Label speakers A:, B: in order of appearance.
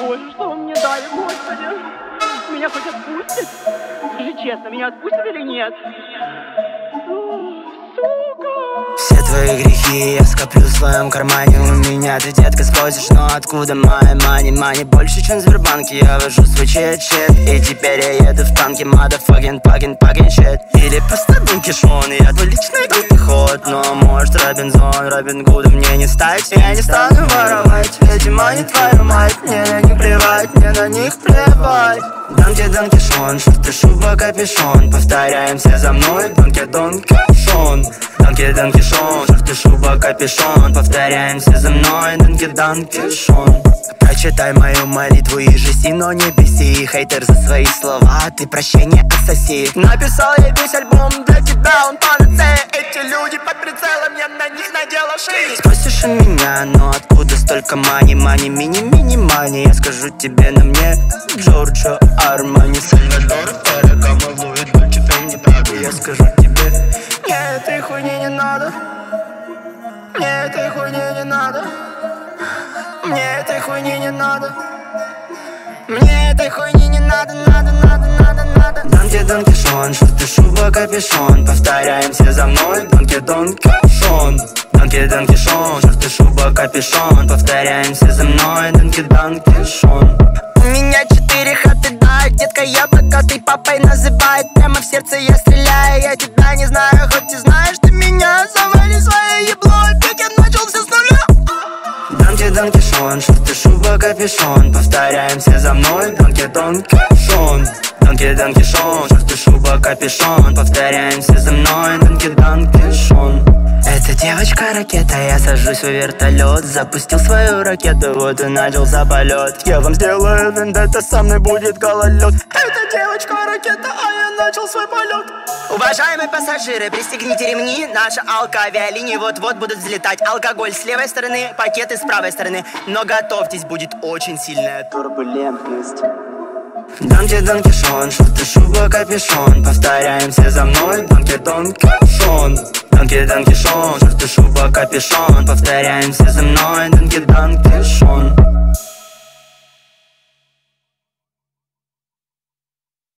A: Боже, что вы мне дали, Господи? Меня хоть отпустят? Скажи честно, меня отпустят или нет?
B: Все твои грехи я скоплю в своем кармане. У меня ты, детка, спросишь, но откуда моя мани? Больше, чем в Сбербанке, я вожу свой чет-чет. И теперь я еду в танке, motherfucking, fucking shit. Или просто Дон Кишон, я твой личный Дон Кихот. Но может Робинзон, Робин Гуда мне не стать. Я не стану воровать, эти мани твою мать. Мне на них плевать, мне на них плевать. Дам тебе Дон Кишон, шорты, шуба, капюшон. Повторяем все за мной, Дон Кишон. Дон Кишон, шорты, шуба, капюшон. Повторяем все за мной, Дон Кишон. Прочитай мою молитву и жести, но не беси. Хейтер за свои слова, ты прощения отсоси. Написал я весь альбом для тебя, он панацея. Эти люди под прицелом, я на них надел ошибки. Спросишь у меня, но откуда столько мани, мини-мини-мани? Я скажу тебе, на мне Джорджо Армани, Сальвадор Феррагамо, Луи Дольче Фенни, Прага. Я скажу тебе, мне этой хуйни не надо. Мне этой хуйни не надо. Мне этой хуйни не надо. Мне этой хуйни не надо, надо. Дам тебе Дон Кишон, шорты, шуба, капюшон. Повторяем все за мной, Дон Кишон. Дон Кишон, шорты, шуба, капюшон. Повторяем все за мной, Дон Кишон. У меня 4 хаты, да, детка, я богатый, папой называет. Прямо в сердце я стреляю, я тебя не знаю, хоть и знаешь ты меня. Завали свое ебло, опять я начал все с нуля. Дам тебе Дон Кишон, шорты, шуба, капюшон. Повторяем все за мной, Дон Кишон. Дон Кишон, шорты, шуба, капюшон. Повторяем все за мной, Дон Кишон. Эта девочка-ракета, я сажусь в вертолет. Запустил свою ракету, вот и начался полет. Я вам сделаю вендетта, со мной будет гололед. Эта девочка-ракета, а я начал свой полет. Уважаемые пассажиры, пристегните ремни. Наша авиалинии вот-вот будут взлетать. Алкоголь с левой стороны, пакеты с правой стороны. Но готовьтесь, будет очень сильная турбулентность. Дам тебе Дон Кишон, шорты, шуба, капюшон. Повторяем все за мной, Дон Кишон. Дон Кишон, шорты, шуба, капюшон. Повторяем все за мной, Дон Кишон.